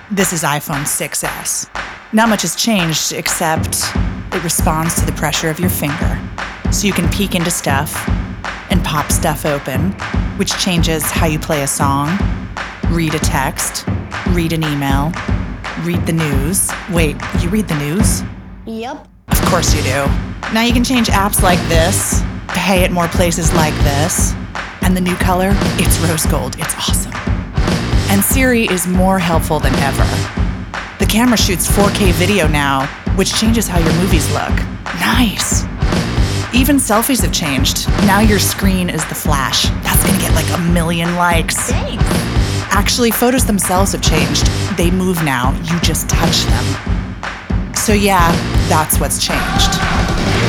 This is iPhone 6S. Not much has changed except it responds to the pressure of your finger. So you can peek into stuff and pop stuff open, which changes how you play a song, read a text, read an email, read the news. Wait, you read the news? Yep. Of course you do. Now you can change apps like this, pay at more places like this, and the new color, it's rose gold. It's awesome. And Siri is more helpful than ever. The camera shoots 4K video now, which changes how your movies look. Nice. Even selfies have changed. Now your screen is the flash. That's gonna get like 1 million likes. Thanks. Actually, photos themselves have changed. They move now, you just touch them. So yeah, that's what's changed.